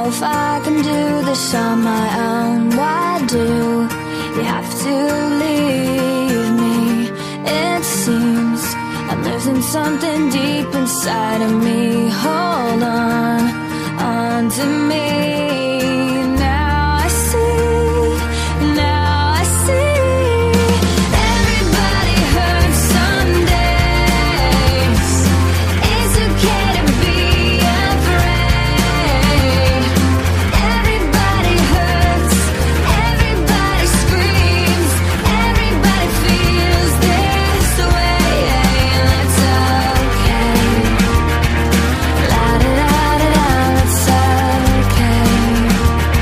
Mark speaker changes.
Speaker 1: if I can do this on my own. Why do you have to leave me? It seems I'm losing something deep inside of me. Hold on to me.